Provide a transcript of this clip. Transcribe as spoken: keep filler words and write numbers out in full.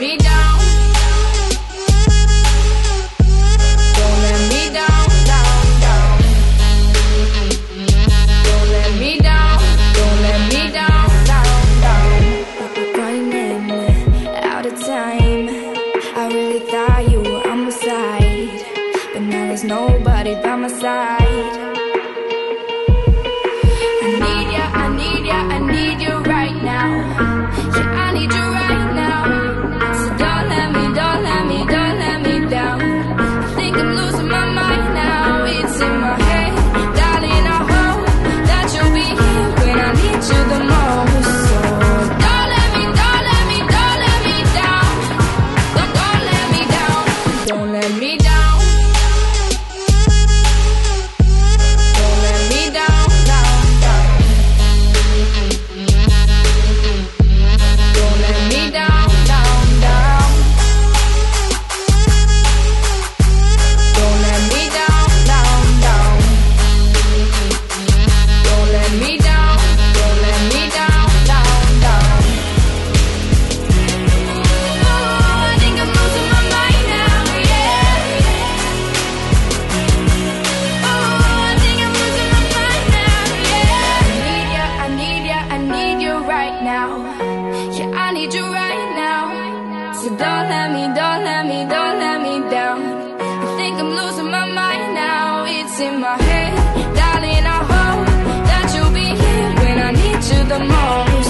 me down. Don't let me down, down, down. Don't let me down, don't let me down, down, down. Running out of time, I really thought you were on my side, but now there's nobody by my side. I need ya, I need ya, I need you right now. Yeah, I need you right now. So don't let me, don't let me, don't let me down. I think I'm losing my mind now. It's in my head, darling, I hope that you'll be here when I need you the most. So don't let me, don't let me, don't let me down. Don't, don't let me down. Don't let me down. Don't let me down, down, down. Don't let me down, down, down. Don't let me down, down, down. Don't let me down, don't let me down, down, down. Oh, I think I'm losing my mind now, yeah. Oh, I think I'm losing my mind now, yeah. I need ya, I need ya, I need you right now. Yeah, I need you right now. So don't let me, don't let me, don't let me down. I think I'm losing my mind now. It's in my head, darling, I hope that you'll be here when I need you the most.